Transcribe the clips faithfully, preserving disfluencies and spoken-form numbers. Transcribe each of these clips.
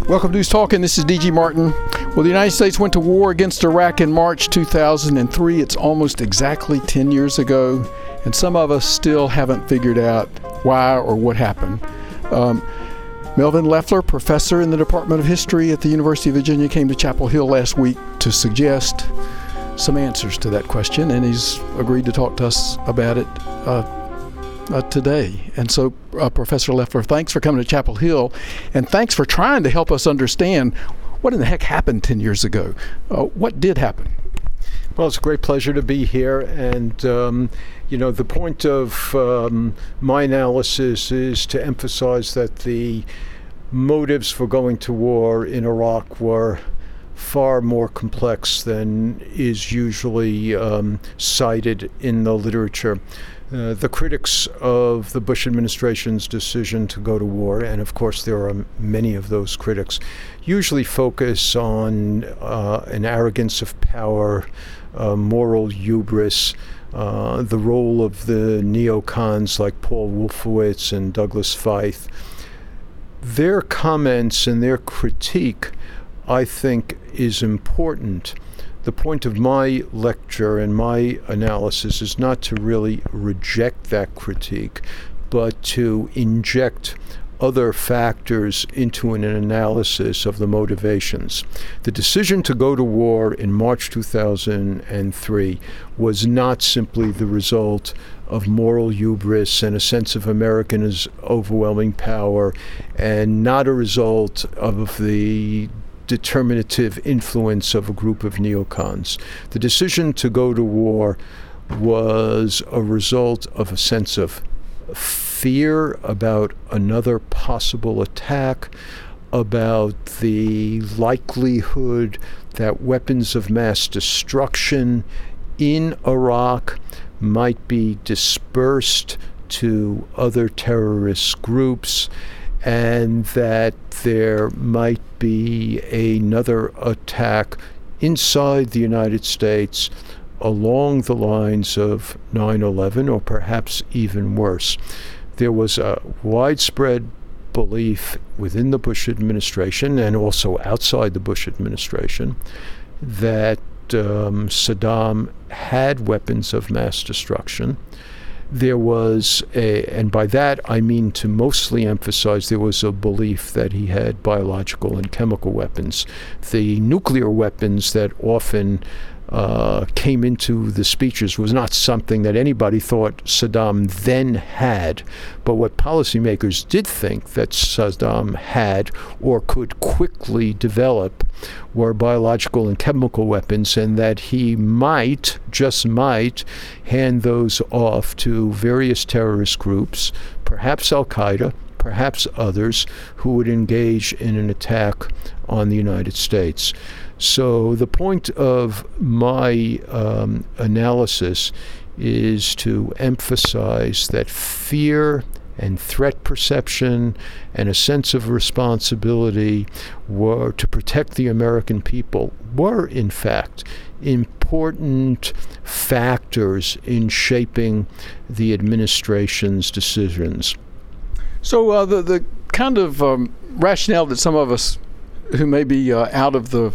Welcome to News Talk, and this is D G Martin. Well, the United States went to war against Iraq in March two thousand three. It's almost exactly ten years ago, and some of us still haven't figured out why or what happened. Um, Melvin Leffler, professor in the Department of History at the University of Virginia, came to Chapel Hill last week to suggest some answers to that question, and he's agreed to talk to us about it uh, Uh, today. And so, uh, Professor Leffler, thanks for coming to Chapel Hill, and thanks for trying to help us understand what in the heck happened ten years ago. Uh, what did happen? Well, it's a great pleasure to be here, and um, you know, the point of um, my analysis is to emphasize that the motives for going to war in Iraq were far more complex than is usually um, cited in the literature. Uh, the critics of the Bush administration's decision to go to war, and of course there are many of those critics, usually focus on uh, an arrogance of power, uh, moral hubris, uh, the role of the neocons like Paul Wolfowitz and Douglas Feith. Their comments and their critique, I think, is important. The point of my lecture and my analysis is not to really reject that critique, but to inject other factors into an analysis of the motivations. The decision to go to war in March two thousand three was not simply the result of moral hubris and a sense of America's overwhelming power, and not a result of the determinative influence of a group of neocons. The decision to go to war was a result of a sense of fear about another possible attack, about the likelihood that weapons of mass destruction in Iraq might be dispersed to other terrorist groups, and that there might be another attack inside the United States along the lines of nine eleven, or perhaps even worse. There was a widespread belief within the Bush administration, and also outside the Bush administration, that um, Saddam had weapons of mass destruction. There was a, and by that I mean to mostly emphasize, there was a belief that he had biological and chemical weapons. The nuclear weapons that often uh, came into the speeches was not something that anybody thought Saddam then had, but what policymakers did think that Saddam had or could quickly develop were biological and chemical weapons, and that he might, just might, hand those off to various terrorist groups, perhaps Al-Qaeda, perhaps others, who would engage in an attack on the United States. So the point of my um, analysis is to emphasize that fear and threat perception and a sense of responsibility were to protect the American people were, in fact, important factors in shaping the administration's decisions. So uh, the, the kind of um, rationale that some of us who may be uh, out of the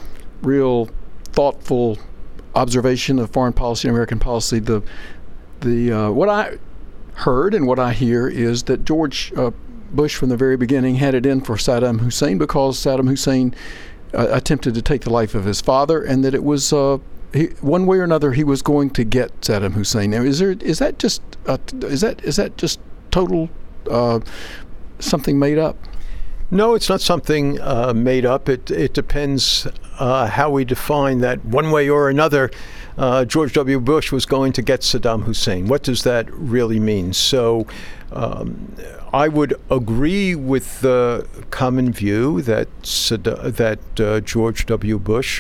real thoughtful observation of foreign policy and American policy, the the uh, what I heard and what I hear is that George uh, Bush from the very beginning had it in for Saddam Hussein because Saddam Hussein uh, attempted to take the life of his father, and that it was uh, he, one way or another he was going to get Saddam Hussein. Now, is there is that just uh, is that is that just total uh, something made up? No, it's not something uh, made up. It it depends uh, how we define that. One way or another, uh, George W. Bush was going to get Saddam Hussein. What does that really mean? So um, I would agree with the common view that Saddam, that uh, George W. Bush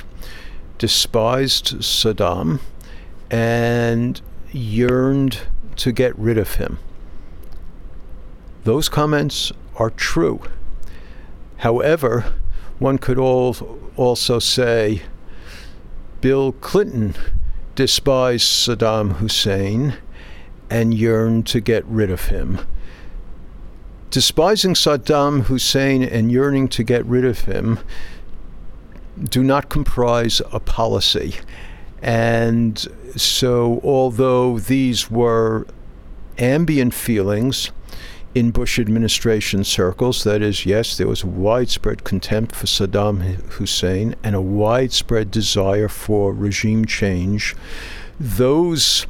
despised Saddam and yearned to get rid of him. Those comments are true. However, one could all, also say Bill Clinton despised Saddam Hussein and yearned to get rid of him. despising Saddam Hussein and yearning to get rid of him do not comprise a policy. And so although these were ambient feelings in Bush administration circles, that is, yes, there was widespread contempt for Saddam Hussein and a widespread desire for regime change, those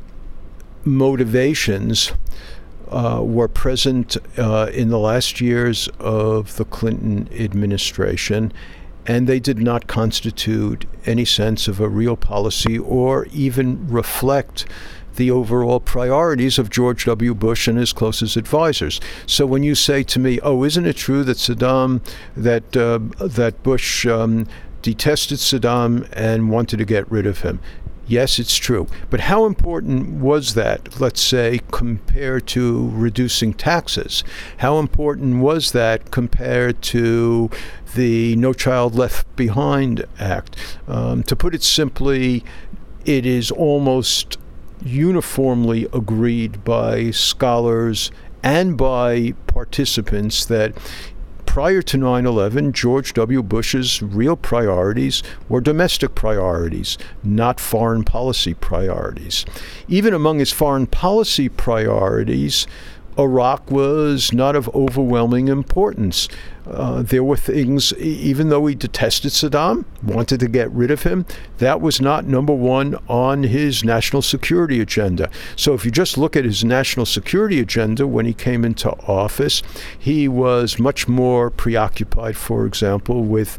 motivations uh, were present uh, in the last years of the Clinton administration, and they did not constitute any sense of a real policy or even reflect the overall priorities of George W. Bush and his closest advisors. So when you say to me, oh, isn't it true that Saddam, that uh, that Bush um, detested Saddam and wanted to get rid of him? Yes, it's true. But how important was that, let's say, compared to reducing taxes? How important was that compared to the No Child Left Behind Act? Um, to put it simply, it is almost uniformly agreed by scholars and by participants that prior to nine eleven, George W. Bush's real priorities were domestic priorities, not foreign policy priorities. Even among his foreign policy priorities, Iraq was not of overwhelming importance. Uh, there were things, even though he detested Saddam, wanted to get rid of him, that was not number one on his national security agenda. So if you just look at his national security agenda when he came into office, he was much more preoccupied, for example, with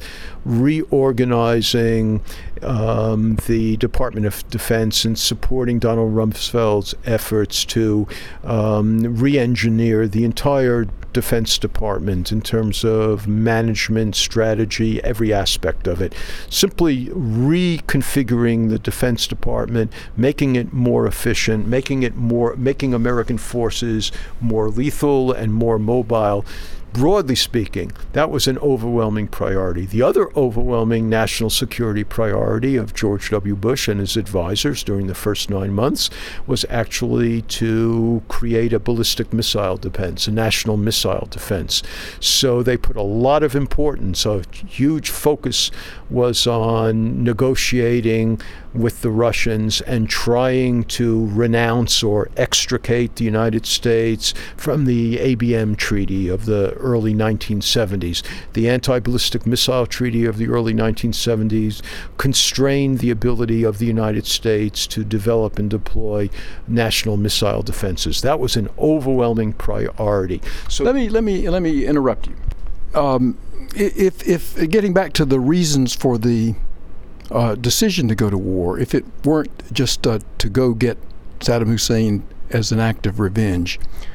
reorganizing um, the Department of Defense and supporting Donald Rumsfeld's efforts to um, re-engineer the entire Defense Department in terms of management, strategy, every aspect of it. Simply reconfiguring the Defense Department, making it more efficient, making it more, making American forces more lethal and more mobile. Broadly speaking, that was an overwhelming priority. The other overwhelming national security priority of George W. Bush and his advisors during the first nine months was actually to create a ballistic missile defense, a national missile defense. So they put a lot of importance, a huge focus was on negotiating with the Russians and trying to renounce or extricate the United States from the A B M Treaty of the early nineteen seventies. The Anti-Ballistic Missile Treaty of the early nineteen seventies constrained the ability of the United States to develop and deploy national missile defenses. That was an overwhelming priority. So let me let me let me interrupt you. Um, if if getting back to the reasons for the Uh, decision to go to war, if it weren't just uh, to go get Saddam Hussein as an act of revenge,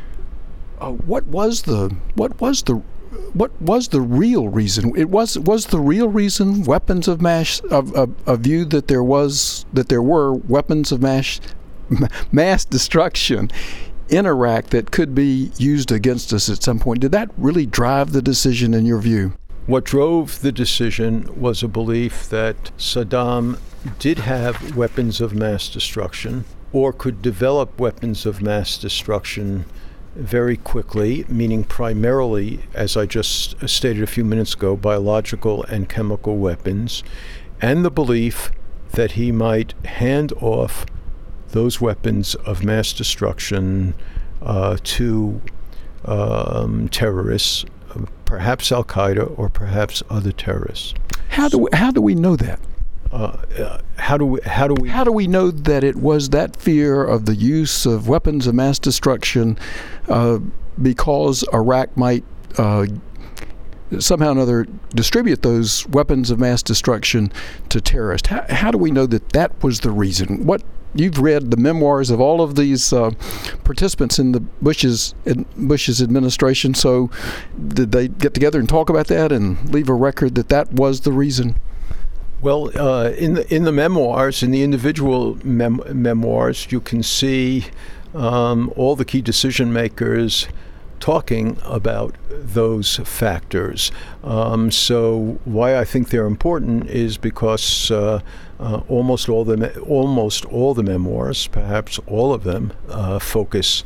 uh, what was the what was the what was the real reason? It was was the real reason weapons of mass of a, a view that there was that there were weapons of mass mass destruction in Iraq that could be used against us at some point. Did that really drive the decision in your view? What drove the decision was a belief that Saddam did have weapons of mass destruction or could develop weapons of mass destruction very quickly, meaning primarily, as I just stated a few minutes ago, biological and chemical weapons, and the belief that he might hand off those weapons of mass destruction uh, to um, terrorists, perhaps Al-Qaeda or perhaps other terrorists. How do we, how do we know that? Uh, uh, how do we how do we how do we know that it was that fear of the use of weapons of mass destruction uh, because Iraq might uh, somehow or another distribute those weapons of mass destruction to terrorists? How, how do we know that that was the reason? What You've read the memoirs of all of these uh, participants in the Bush's in Bush's administration. So, did they get together and talk about that and leave a record that that was the reason? Well, uh, in the in the memoirs, in the individual mem- memoirs, you can see um, all the key decision makers talking about those factors. Um, so why I think they're important is because uh, uh, almost all the me- almost all the memoirs, perhaps all of them, uh, focus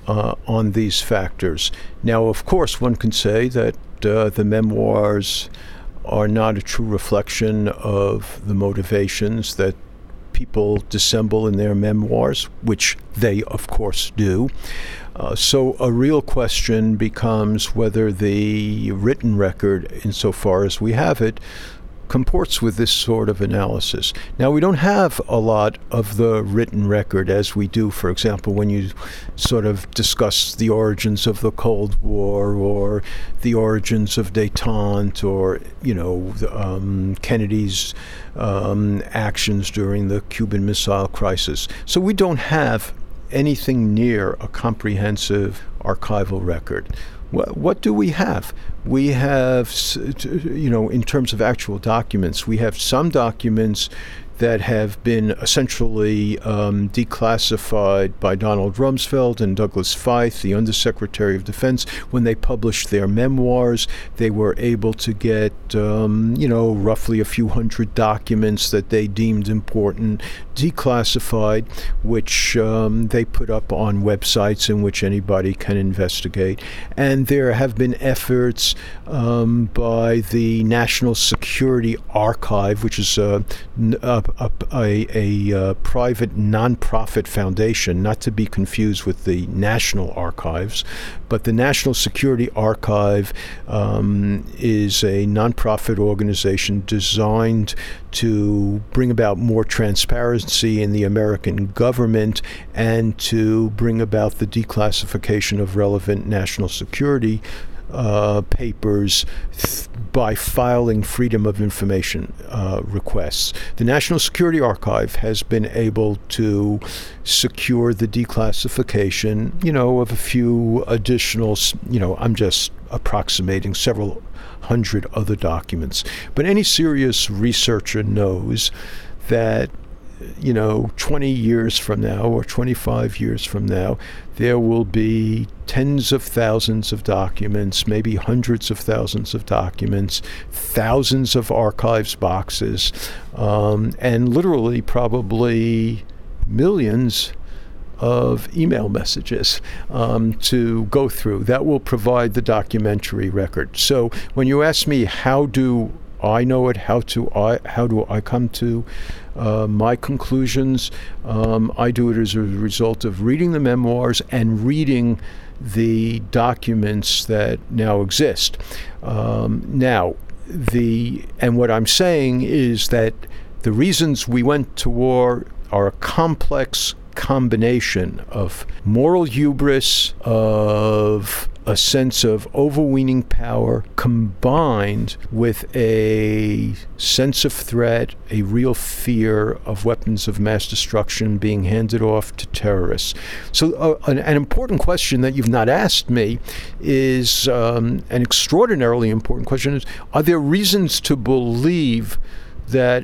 uh, on these factors. Now, of course, one can say that uh, the memoirs are not a true reflection of the motivations that people dissemble in their memoirs, which they, of course, do. Uh, so a real question becomes whether the written record, insofar as we have it, comports with this sort of analysis. Now, we don't have a lot of the written record as we do, for example, when you sort of discuss the origins of the Cold War or the origins of détente or, you know, um, Kennedy's um, actions during the Cuban Missile Crisis. So we don't have anything near a comprehensive archival record. What, what do we have? We have, you know, in terms of actual documents, we have some documents that have been essentially um, declassified by Donald Rumsfeld and Douglas Feith, the Undersecretary of Defense. When they published their memoirs, they were able to get, um, you know, roughly a few hundred documents that they deemed important, declassified, which um, they put up on websites in which anybody can investigate. And there have been efforts um, by the National Security Archive, which is a, a A, a, a uh, private nonprofit foundation, not to be confused with the National Archives, but the National Security Archive um, is a nonprofit organization designed to bring about more transparency in the American government and to bring about the declassification of relevant national security Uh, papers th- by filing Freedom of Information uh, requests. The National Security Archive has been able to secure the declassification, you know, of a few additional, you know, I'm just approximating several hundred other documents. But any serious researcher knows that, you know, twenty years from now or twenty-five years from now, there will be tens of thousands of documents, maybe hundreds of thousands of documents, thousands of archives boxes, um, and literally probably millions of email messages um, to go through. That will provide the documentary record. So when you ask me, how do I know it, how to I how do I come to uh, my conclusions, um, I do it as a result of reading the memoirs and reading the documents that now exist. Um, now, the and what I'm saying is that the reasons we went to war are a complex combination of moral hubris, of a sense of overweening power, combined with a sense of threat, a real fear of weapons of mass destruction being handed off to terrorists. So uh, an, an important question that you've not asked me is, um, an extraordinarily important question is, are there reasons to believe that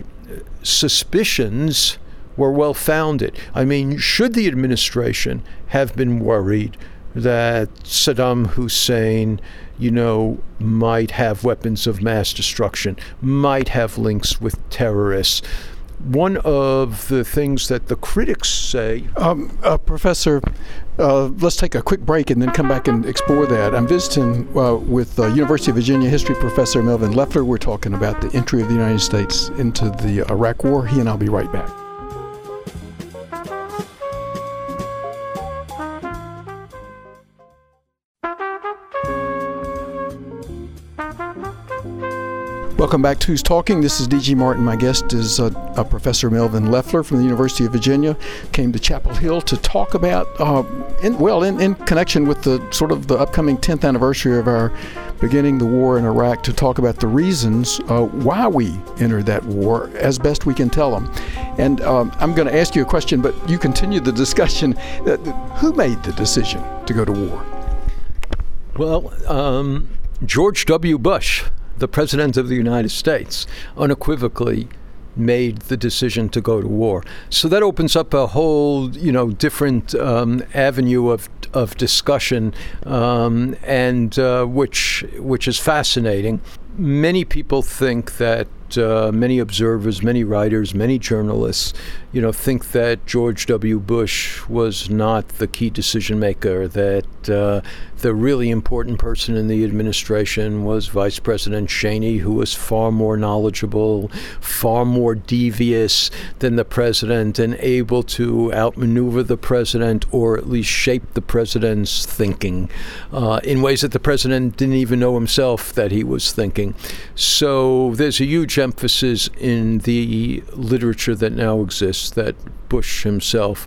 suspicions were well-founded? I mean, should the administration have been worried that Saddam Hussein, you know, might have weapons of mass destruction, might have links with terrorists? One of the things that the critics say... Um, uh, Professor, uh, let's take a quick break and then come back and explore that. I'm visiting uh, with uh, University of Virginia history professor Melvin Leffler. We're talking about the entry of the United States into the Iraq War. He and I'll be right back. Welcome back to Who's Talking. This is D G Martin. My guest is uh, uh, Professor Melvin Leffler from the University of Virginia. Came to Chapel Hill to talk about, uh, in, well, in, in connection with the sort of the upcoming tenth anniversary of our beginning the war in Iraq, to talk about the reasons uh, why we entered that war as best we can tell them. And um, I'm going to ask you a question, but you continue the discussion. Uh, who made the decision to go to war? Well, um, George W. Bush, the President of the United States, unequivocally made the decision to go to war. So that opens up a whole, you know, different um, avenue of of discussion, um, and uh, which which is fascinating. Many people think that uh, many observers, many writers, many journalists, you know, think that George W. Bush was not the key decision maker, that uh, the really important person in the administration was Vice President Cheney, who was far more knowledgeable, far more devious than the president, and able to outmaneuver the president, or at least shape the president's thinking uh, in ways that the president didn't even know himself that he was thinking. So there's a huge emphasis in the literature that now exists that Bush himself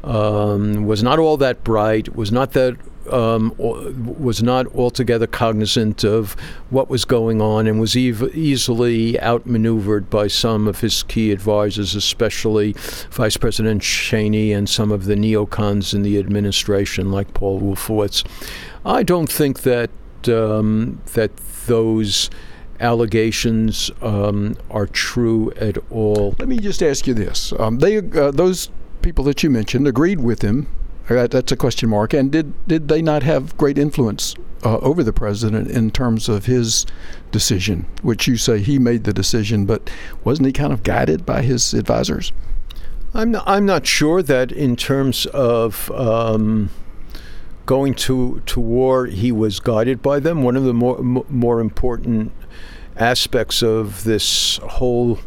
um, was not all that bright, was not that Um, was not altogether cognizant of what was going on, and was ev- easily outmaneuvered by some of his key advisors, especially Vice President Cheney and some of the neocons in the administration, like Paul Wolfowitz. I don't think that um, that those allegations um, are true at all. Let me just ask you this: um, they, uh, those people that you mentioned, agreed with him. That, that's a question mark. And did did they not have great influence uh, over the president in terms of his decision, which you say he made the decision, but wasn't he kind of guided by his advisors? I'm not, I'm not sure that in terms of um, going to to war, he was guided by them. One of the more m- more important aspects of this whole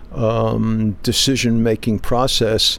um, decision-making process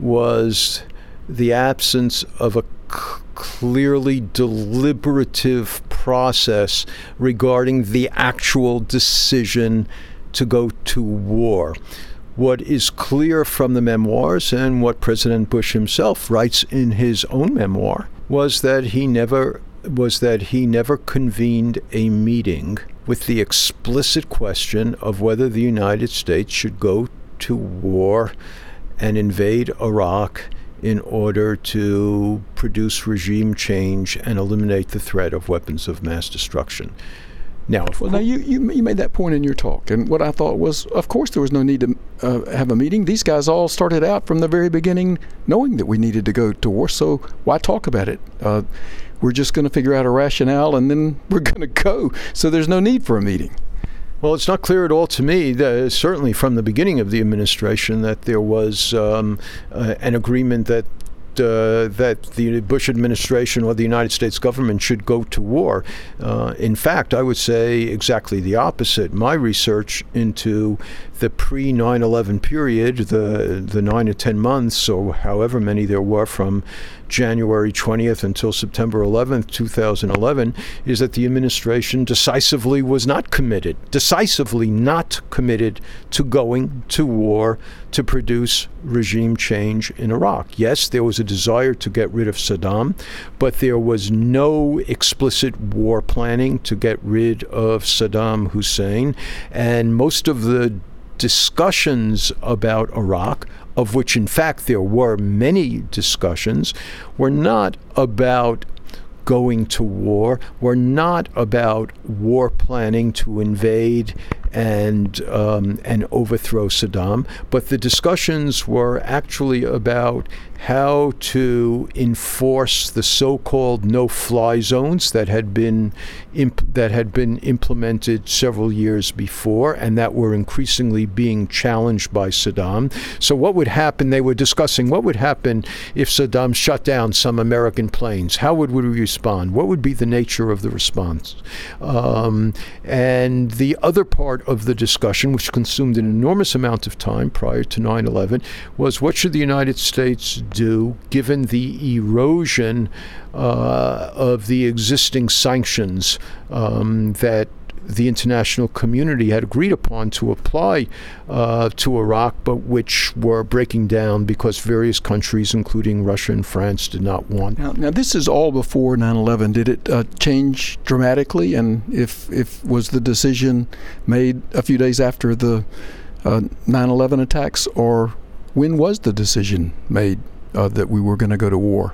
was the absence of a c- clearly deliberative process regarding the actual decision to go to war. What is clear from the memoirs, and what President Bush himself writes in his own memoir, was that he never was that he never convened a meeting with the explicit question of whether the United States should go to war and invade Iraq in order to produce regime change and eliminate the threat of weapons of mass destruction. Now, well, now you, you you made that point in your talk, and what I thought was, of course, there was no need to uh, have a meeting. These guys all started out from the very beginning knowing that we needed to go to war, so why talk about it? Uh, we're just going to figure out a rationale, and then we're going to go. So there's no need for a meeting. Well, it's not clear at all to me, that, certainly from the beginning of the administration, that there was um, uh, an agreement that uh, that the Bush administration or the United States government should go to war. Uh, in fact, I would say exactly the opposite. My research into the pre nine eleven period, the the nine or ten months, or however many there were from January twentieth until September eleventh, two thousand eleven, is that the administration decisively was not committed, decisively not committed to going to war to produce regime change in Iraq. Yes, there was a desire to get rid of Saddam, but there was no explicit war planning to get rid of Saddam Hussein. And most of the discussions about Iraq, of which in fact there were many discussions, were not about going to war, were not about war planning to invade and um, and overthrow Saddam, but the discussions were actually about how to enforce the so-called no-fly zones that had been imp- that had been implemented several years before, and that were increasingly being challenged by Saddam. So what would happen? They were discussing what would happen if Saddam shut down some American planes. How would we respond? What would be the nature of the response? Um, and the other part of the discussion, which consumed an enormous amount of time prior to nine eleven, was what should the United States do given the erosion uh, of the existing sanctions um, that the international community had agreed upon to apply uh, to Iraq, but which were breaking down because various countries, including Russia and France, did not want. Now, now this is all before nine eleven. Did it uh, change dramatically? And if if was the decision made a few days after the uh, nine eleven attacks, or when was the decision made uh, that we were going to go to war?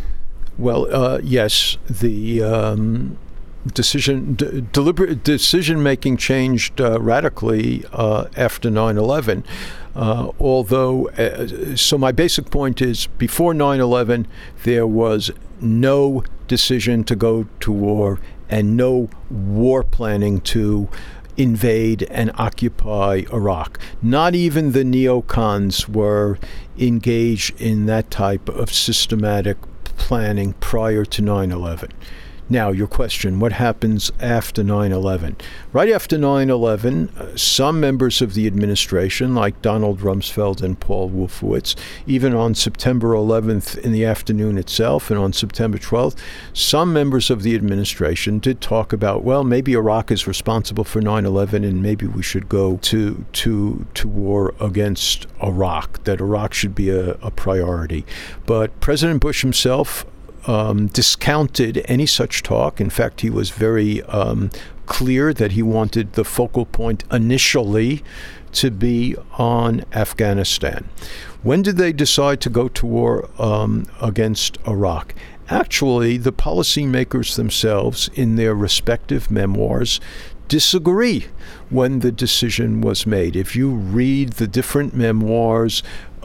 Well, uh, yes, the um, decision, d- deliberate decision-making changed uh, radically uh, after nine eleven. Uh, although, uh, so my basic point is, before nine eleven, there was no decision to go to war and no war planning to invade and occupy Iraq. Not even the neocons were engaged in that type of systematic planning prior to nine eleven. Now, your question, what happens after nine eleven? Right after nine eleven, uh, some members of the administration, like Donald Rumsfeld and Paul Wolfowitz, even on September eleventh in the afternoon itself and on September twelfth, some members of the administration did talk about, well, maybe Iraq is responsible for nine eleven and maybe we should go to to to war against Iraq, that Iraq should be a, a priority. But President Bush himself Um, discounted any such talk. In fact, he was very um, clear that he wanted the focal point initially to be on Afghanistan. When did they decide to go to war um, against Iraq? Actually, the policymakers themselves, in their respective memoirs, disagree when the decision was made. If you read the different memoirs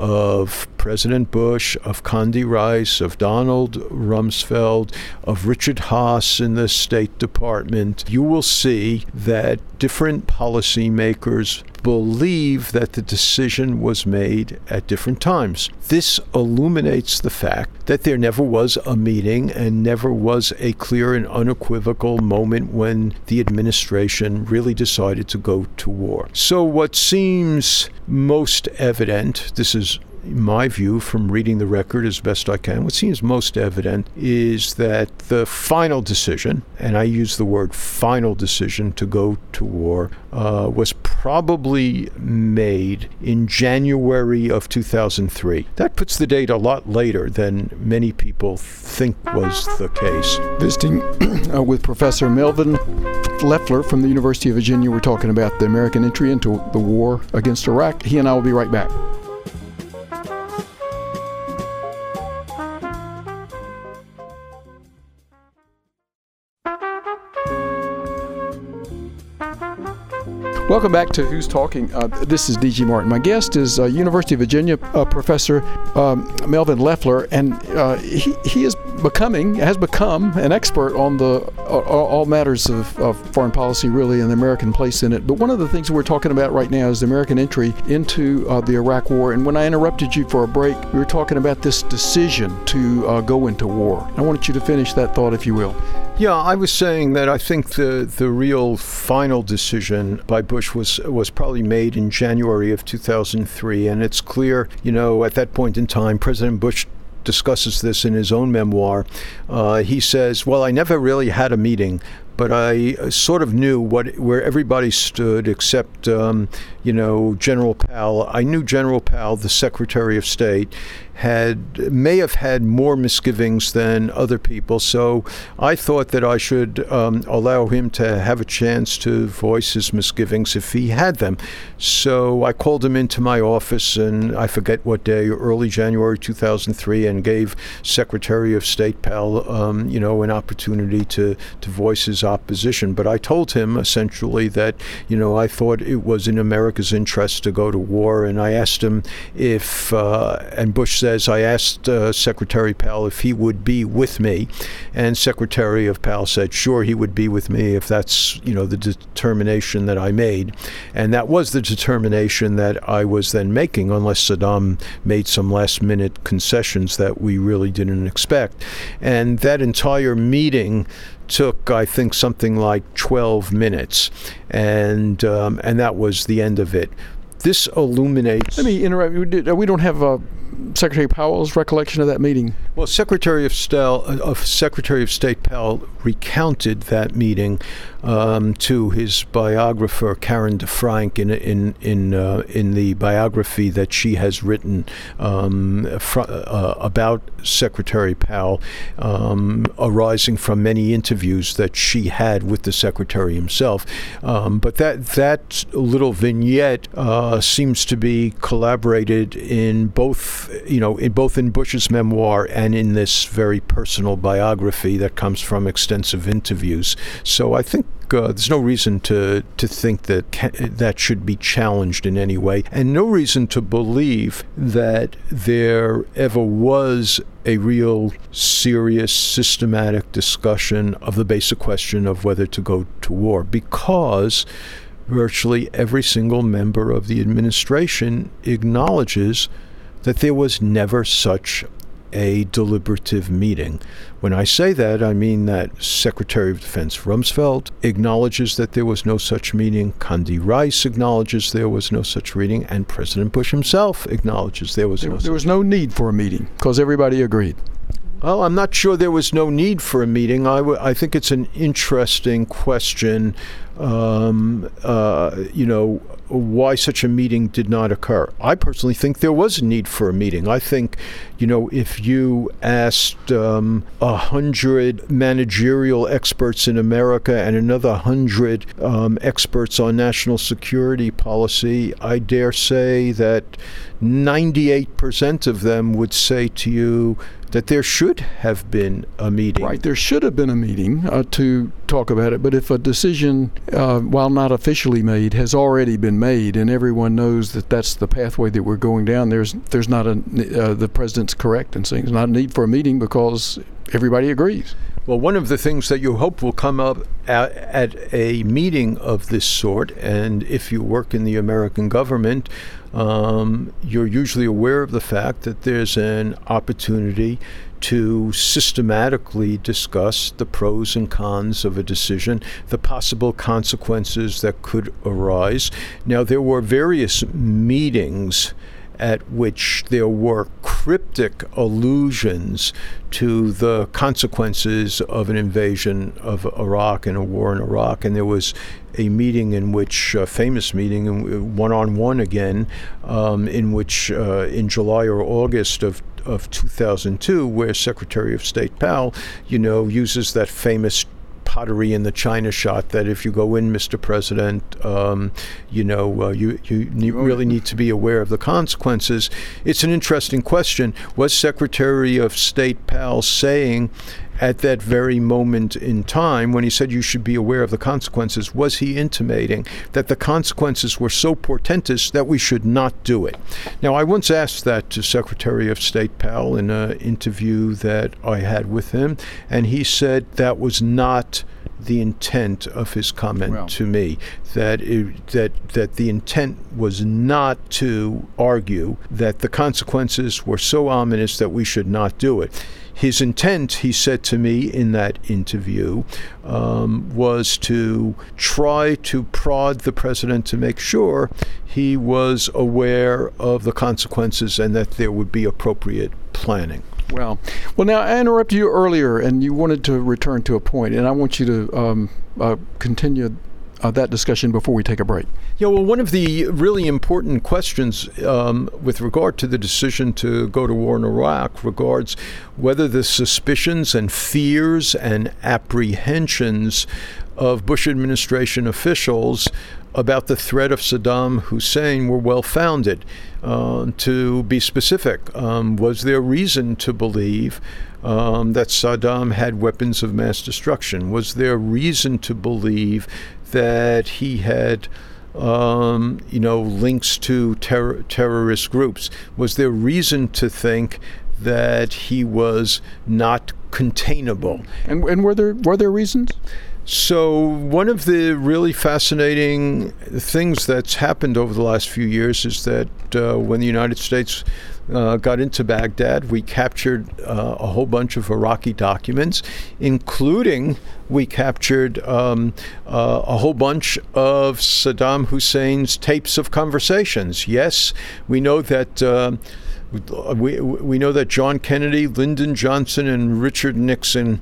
of President Bush, of Condi Rice, of Donald Rumsfeld, of Richard Haass in the State Department, you will see that different policymakers believe that the decision was made at different times. This illuminates the fact that there never was a meeting and never was a clear and unequivocal moment when the administration really decided to go to war. So what seems most evident, this is my view from reading the record as best I can, what seems most evident is that the final decision, and I use the word final decision to go to war, uh, was probably made in January of two thousand three. That puts the date a lot later than many people think was the case. Visiting uh, with Professor Melvin Leffler from the University of Virginia, we're talking about the American entry into the war against Iraq. He and I will be right back. Welcome back to Who's Talking. Uh, this is D G Martin. My guest is uh, University of Virginia uh, Professor um, Melvin Leffler, and uh, he, he is becoming, has become an expert on the uh, all matters of, of foreign policy, really, and the American place in it. But one of the things we're talking about right now is the American entry into uh, the Iraq War. And when I interrupted you for a break, we were talking about this decision to uh, go into war. I wanted you to finish that thought, if you will. Yeah, I was saying that I think the, the real final decision by Bush was was probably made in January of two thousand three, and it's clear, you know, at that point in time, President Bush discusses this in his own memoir. Uh, he says, well, I never really had a meeting, but I sort of knew what where everybody stood except, um, you know, General Powell. I knew General Powell, the Secretary of State, had may have had more misgivings than other people. So I thought that I should um, allow him to have a chance to voice his misgivings if he had them. So I called him into my office, and I forget what day, early January two thousand three, and gave Secretary of State Powell, um, you know, an opportunity to, to voice his opposition. But I told him essentially that, you know, I thought it was in America's interest to go to war, and I asked him if, uh, and Bush says, I asked uh, Secretary Powell if he would be with me, and Secretary of Powell said, sure, he would be with me if that's, you know, the determination that I made. And that was the determination that I was then making, unless Saddam made some last-minute concessions that we really didn't expect. And that entire meeting took, I think, something like twelve minutes, and um, and that was the end of it. This illuminates... Let me interrupt you. We don't have uh, Secretary Powell's recollection of that meeting. Well, Secretary of, Stel, of Secretary of State Powell recounted that meeting um, to his biographer, Karen DeFrank, in in in uh, in the biography that she has written um, fr- uh, about Secretary Powell, um, arising from many interviews that she had with the Secretary himself. Um, but that that little vignette uh, seems to be collaborated in both, you know, in both in Bush's memoir and in this very personal biography that comes from extensive interviews. So I think uh, there's no reason to to think that ca- that should be challenged in any way, and no reason to believe that there ever was a real serious, systematic discussion of the basic question of whether to go to war, because virtually every single member of the administration acknowledges that there was never such a deliberative meeting. When I say that, I mean that Secretary of Defense Rumsfeld acknowledges that there was no such meeting, Condi Rice acknowledges there was no such meeting, and President Bush himself acknowledges there was there, no there such was no need for a meeting because everybody agreed. Well, I'm not sure there was no need for a meeting. I, w- I think it's an interesting question, um, uh, you know, why such a meeting did not occur. I personally think there was a need for a meeting. I think, you know, if you asked um, a hundred managerial experts in America and another hundred um, experts on national security policy, I dare say that ninety-eight percent of them would say to you that there should have been a meeting. Right, there should have been a meeting uh, to talk about it, but if a decision, uh, while not officially made, has already been made and everyone knows that that's the pathway that we're going down, there's there's not a, uh, the president's correct in saying there's not a need for a meeting because everybody agrees. Well, one of the things that you hope will come up at, at a meeting of this sort, and if you work in the American government, um, you're usually aware of the fact that there's an opportunity to systematically discuss the pros and cons of a decision, the possible consequences that could arise. Now, there were various meetings at which there were cryptic allusions to the consequences of an invasion of Iraq and a war in Iraq. And there was a meeting in which, a famous meeting, one-on-one again, um, in which uh, in July or August of of two thousand two, where Secretary of State Powell, you know, uses that famous pottery in the China shot that if you go in, Mister President, um, you know, uh, you, you ne- really need to be aware of the consequences. It's an interesting question. Was Secretary of State Powell saying at that very moment in time, when he said you should be aware of the consequences, was he intimating that the consequences were so portentous that we should not do it? Now, I once asked that to Secretary of State Powell in an interview that I had with him, and he said that was not the intent of his comment well. to me, that it, that that the intent was not to argue that the consequences were so ominous that we should not do it. His intent, he said to me in that interview, um, was to try to prod the president to make sure he was aware of the consequences and that there would be appropriate planning. Well, well. Now, I interrupted you earlier, and you wanted to return to a point, and I want you to um, uh, continue uh, that discussion before we take a break. Yeah, well, one of the really important questions um, with regard to the decision to go to war in Iraq regards whether the suspicions and fears and apprehensions of Bush administration officials about the threat of Saddam Hussein were well-founded. Uh, to be specific, um, was there reason to believe um, that Saddam had weapons of mass destruction? Was there reason to believe that he had Um, you know, links to ter- terrorist groups? Was there reason to think that he was not containable? And, and were there were there reasons? So one of the really fascinating things that's happened over the last few years is that uh, when the United States uh, got into Baghdad, we captured uh, a whole bunch of Iraqi documents, including we captured um, uh, a whole bunch of Saddam Hussein's tapes of conversations. Yes, we know that uh, We we know that John Kennedy, Lyndon Johnson, and Richard Nixon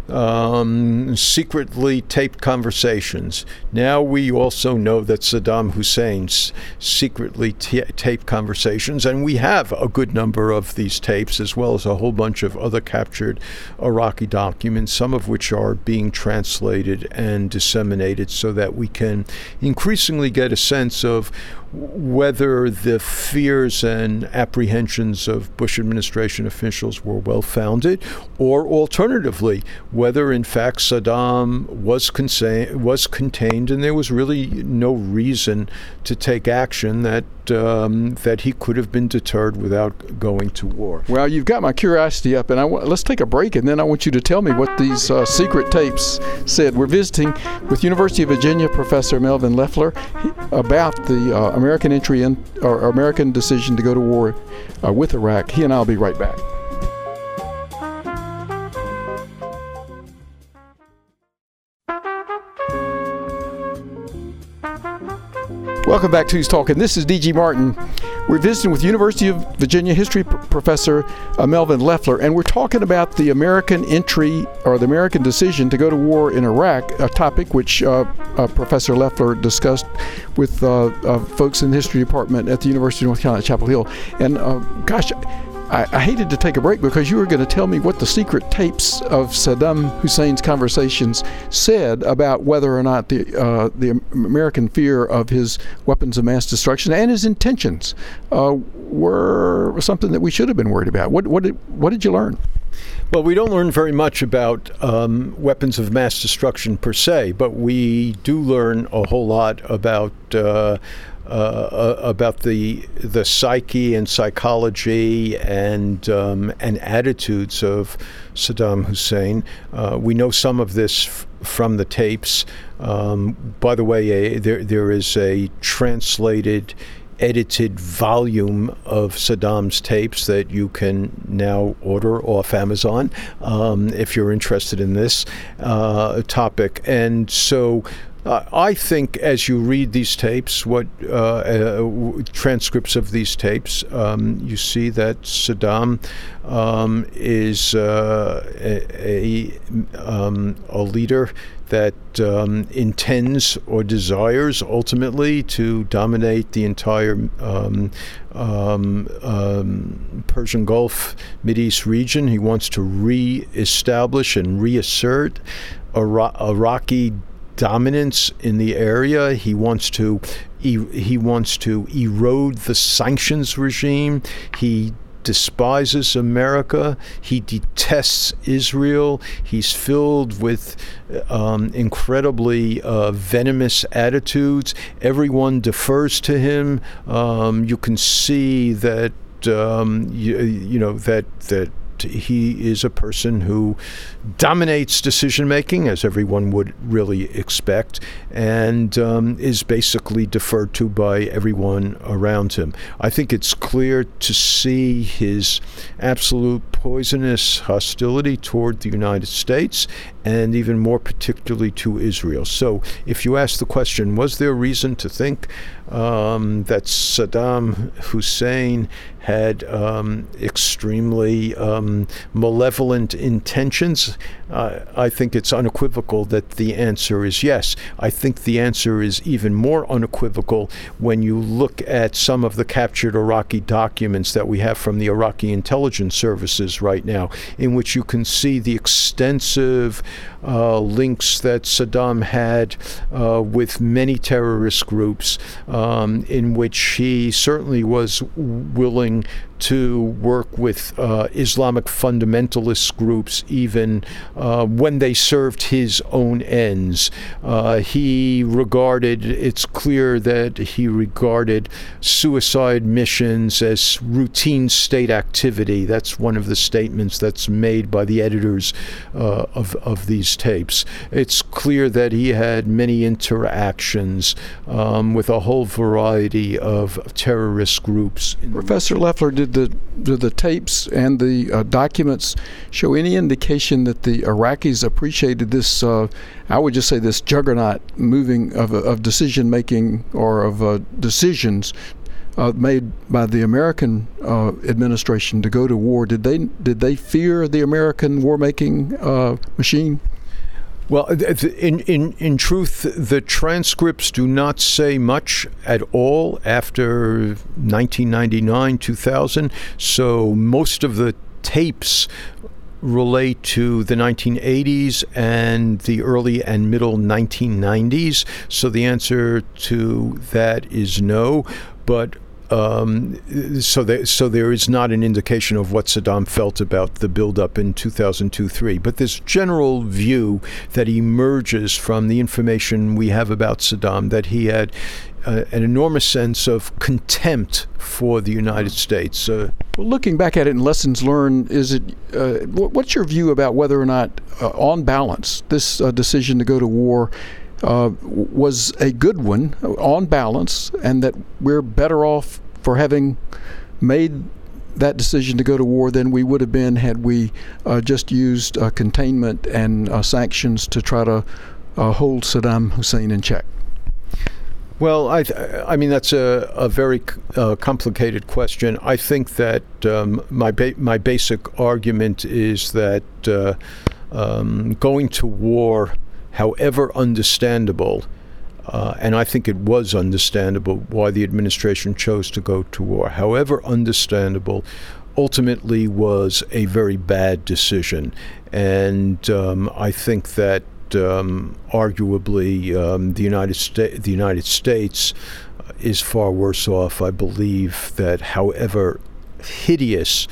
um, secretly taped conversations. Now we also know that Saddam Hussein secretly t- taped conversations, and we have a good number of these tapes, as well as a whole bunch of other captured Iraqi documents, some of which are being translated and disseminated so that we can increasingly get a sense of whether the fears and apprehensions assertions of Bush administration officials were well-founded, or alternatively, whether in fact Saddam was, consa- was contained and there was really no reason to take action, that um, that he could have been deterred without going to war. Well, you've got my curiosity up, and I w- let's take a break, and then I want you to tell me what these uh, secret tapes said. We're visiting with University of Virginia professor Melvin Leffler about the uh, American entry in, or American decision to go to war uh, with Iraq. He and I'll be right back. Welcome back to Who's Talking. This is D G Martin. We're visiting with University of Virginia history pr- professor uh, Melvin Leffler, and we're talking about the American entry or the American decision to go to war in Iraq, a topic which uh, uh, Professor Leffler discussed with uh, uh, folks in the history department at the University of North Carolina at Chapel Hill. And uh, gosh, I, I hated to take a break because you were going to tell me what the secret tapes of Saddam Hussein's conversations said about whether or not the uh, the American fear of his weapons of mass destruction and his intentions uh, were something that we should have been worried about. What what did what did you learn? Well, we don't learn very much about um, weapons of mass destruction per se, but we do learn a whole lot about uh, uh, about the the psyche and psychology and um, and attitudes of Saddam Hussein. Uh, we know some of this f- from the tapes. Um, by the way, a, there there is a translated, edited volume of Saddam's tapes that you can now order off Amazon um, if you're interested in this uh, topic. And so uh, I think as you read these tapes, what uh, uh, transcripts of these tapes, um, you see that Saddam um, is uh, a, a, um, a leader that um, intends or desires ultimately to dominate the entire um, um, um, Persian Gulf, Mideast region. He wants to re-establish and reassert Ira- Iraqi dominance in the area. He wants to he, he wants to erode the sanctions regime. He despises America. He detests Israel. He's filled with um, incredibly uh, venomous attitudes. Everyone defers to him. Um, you can see that um, you, you know that that he is a person who dominates decision making, as everyone would really expect, and um, is basically deferred to by everyone around him. I think it's clear to see his absolute poisonous hostility toward the United States, and even more particularly to Israel. So if you ask the question, was there reason to think um, that Saddam Hussein had um, extremely um, malevolent intentions? Uh, I think it's unequivocal that the answer is yes. I think the answer is even more unequivocal when you look at some of the captured Iraqi documents that we have from the Iraqi intelligence services right now, in which you can see the extensive uh, links that Saddam had uh, with many terrorist groups, um, in which he certainly was willing to work with uh, Islamic fundamentalist groups, even uh, when they served his own ends. Uh, he regarded, it's clear that he regarded suicide missions as routine state activity. That's one of the statements that's made by the editors uh, of, of these tapes. It's clear that he had many interactions um, with a whole variety of terrorist groups. Professor Leffler, did the do the tapes and the uh, documents show any indication that the Iraqis appreciated this, uh, I would just say this juggernaut moving of, of decision making or of uh, decisions uh, made by the American uh, administration to go to war? Did they did they fear the American war making uh, machine? Well, in, in, in truth, the transcripts do not say much at all after nineteen ninety-nine, two thousand. So most of the tapes relate to the nineteen eighties and the early and middle nineteen nineties. So the answer to that is no. But um, so there, so there is not an indication of what Saddam felt about the buildup in two thousand two three. But this general view that emerges from the information we have about Saddam, that he had uh, an enormous sense of contempt for the United States. Uh, well, looking back at it and lessons learned, is it uh, what's your view about whether or not, uh, on balance, this uh, decision to go to war Uh, was a good one on balance, and that we're better off for having made that decision to go to war than we would have been had we uh, just used uh, containment and uh, sanctions to try to uh, hold Saddam Hussein in check? Well, I, I mean, that's a, a very uh, complicated question. I think that um, my ba- my basic argument is that uh, um, going to war, however understandable, uh, and I think it was understandable why the administration chose to go to war, however understandable, ultimately was a very bad decision. And um, I think that um, arguably um, the United States, the United States is far worse off. I believe that however hideous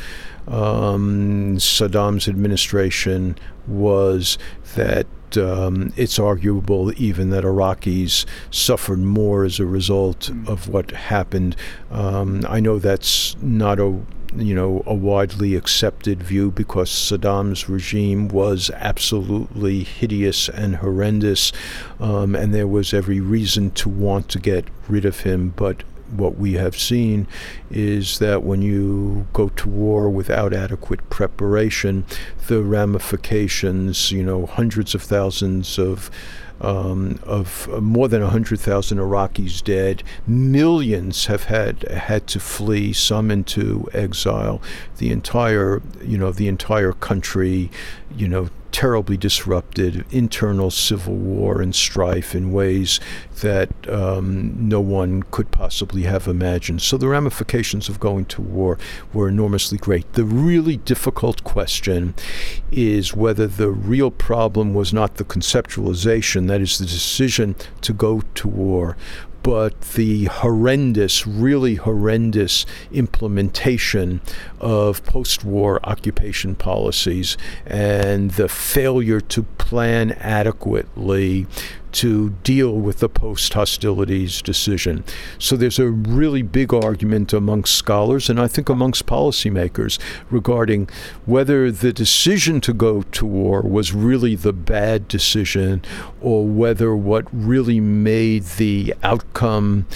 um, Saddam's administration was, that Um, it's arguable even that Iraqis suffered more as a result of what happened. Um, I know that's not a you know a widely accepted view, because Saddam's regime was absolutely hideous and horrendous, um, and there was every reason to want to get rid of him. But what we have seen is that when you go to war without adequate preparation, the ramifications, you know, hundreds of thousands of um, of uh, more than one hundred thousand Iraqis dead, millions have had had to flee, some into exile, the entire, you know, the entire country, you know, terribly disrupted, internal civil war and strife in ways that um, no one could possibly have imagined. So the ramifications of going to war were enormously great. The really difficult question is whether the real problem was not the conceptualization, that is the decision to go to war, but the horrendous, really horrendous implementation of post-war occupation policies and the failure to plan adequately to deal with the post-hostilities decision. So there's a really big argument amongst scholars, and I think amongst policymakers, regarding whether the decision to go to war was really the bad decision, or whether what really made the outcome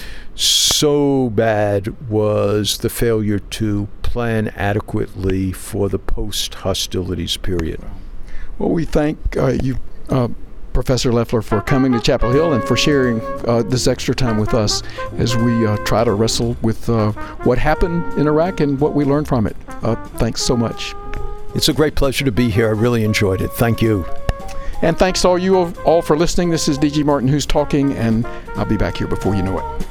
so bad was the failure to plan adequately for the post-hostilities period. Well, we thank uh, you, uh, Professor Loeffler, for coming to Chapel Hill and for sharing uh, this extra time with us as we uh, try to wrestle with uh, what happened in Iraq and what we learned from it. Uh, thanks so much. It's a great pleasure to be here. I really enjoyed it. Thank you. And thanks to all you all for listening. This is D G Martin who's talking, and I'll be back here before you know it.